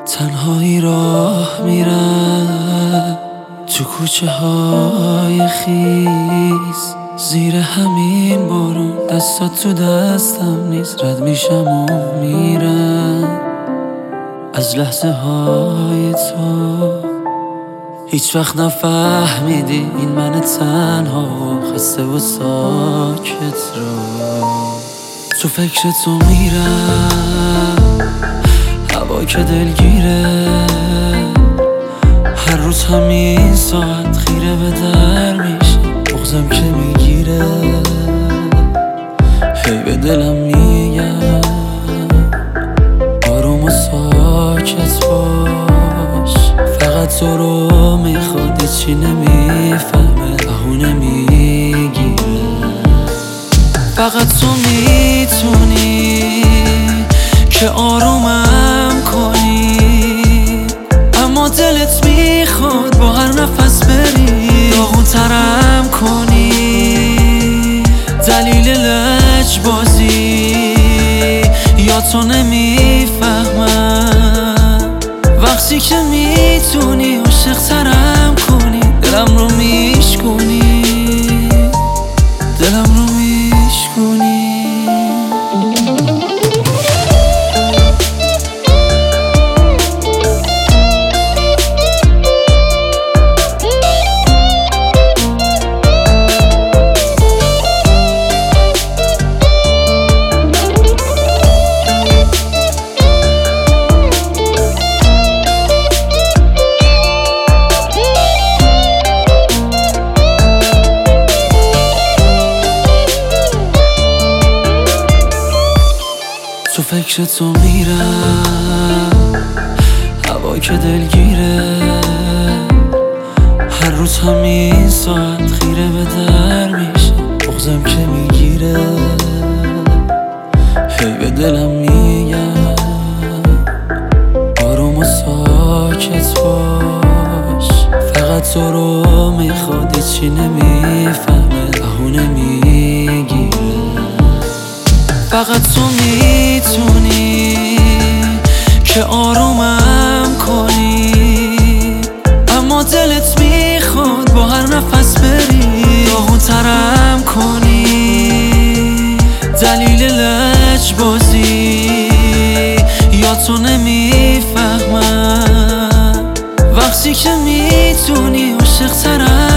تنهایی راه میرم تو کوچه های خیس، زیر همین بارون دستات تو دستم نیست. رد میشم و میرم از لحظه های تو. هیچ وقت نفهمیدی این من تنها و خسته و ساکت رو. تو فکر تو میرم، هوا که دلگیره، هر روز همین ساعت خیره به در میشم، بغضم که میگیره، هی به دلم میگم آروم و ساکت باش. فقط تو رو میخواد، هیچی نمیفهمه، بهونه میگیره. فقط تو میتونی که آرومم کنی، اما دلت میخواد با هر نفس بری داغون ترم کنی. دلیل لجبازی یا تو نمیفهمم، وقتی که میتونی عاشق ترم کنی، دلم رو میشکنی، دلم رو میشکنی. تو فکر تو میرم، هوا که دلگیره، هر روز همین ساعت خیره به در میشم، بغضم که میگیره، هی به دلم میگم آروم و ساکت باش. فقط تو رو میخواد، هیچی نمیفهمه، بهونه میگیره. فقط تو میتونی که آرومم کنی، اما دلت میخواد با هر نفس بری داغون ترم کنی. دلیل لجبازی یا تو نمیفهمم، وقتی که میتونی عاشق ترم